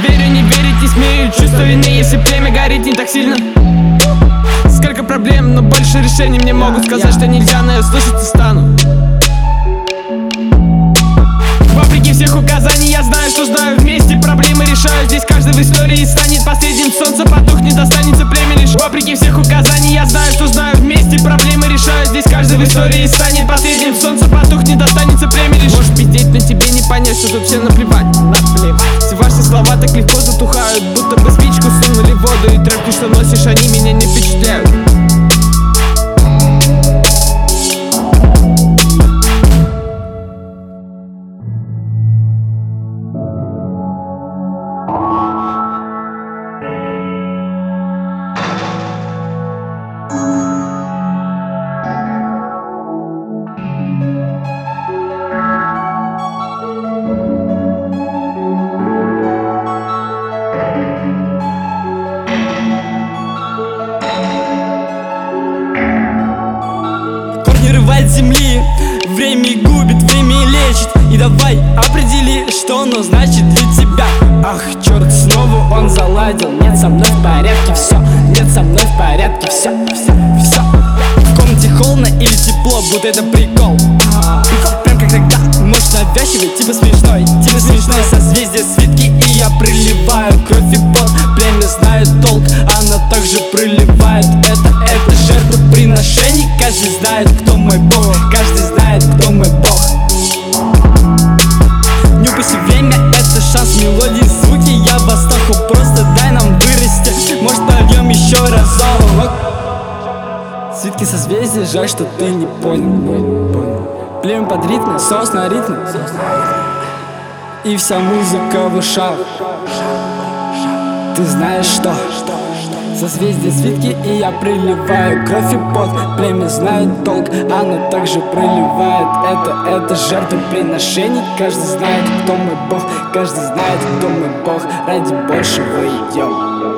верю, не верить не смею. Чувство вины, если племя горит не так сильно. Сколько проблем, но больше решений. Мне могут сказать, что нельзя, но я слушаться стану. Вопреки всех указаний, я знаю, что знаю. Вместе проблемы решаю. Здесь каждый в истории станет последним. Солнце потухнет, достанется племя лишь. Вопреки всех указаний, я знаю, что знаю. Вместе проблемы решаю. Здесь каждый в истории станет последним. Солнце потухнет, достанется племя лишь. Можешь пиздеть, но тебе не понять, что тут все наплевать. Все ваши слова так легко затухают, будто бы спичку сунули в воду. И тряпки, что носишь, они меня не впечатляют. Рывает земли, время губит, время лечит. И давай определи, что оно значит для тебя. Ах, черт, снова он заладил. Нет, со мной в порядке все, нет, со мной в порядке все. В комнате холодно или тепло, будто это прикол. Прям как тогда, может навязчивый, типа смешной. Созвездие свитки, и я приливаю кровь и пот. Племя знает толк, она также приливает. Это жертвоприношение. Каждый знает, кто мой бог, каждый знает, кто мой бог. Не упусти время, это шанс, мелодии, звуки. Я в восторгу, просто дай нам вырасти. Может польем еще разок. Свитки созвездия, жаль, что ты не понял. Племя под ритм, соус на ритме. И вся музыка в ушах. Ты знаешь что? Созвездие свитки, и я приливаю кровь и пот. Племя знает толк, оно также приливает. Это жертвоприношение. Каждый знает, кто мой бог, каждый знает, кто мой бог. Ради большего идем.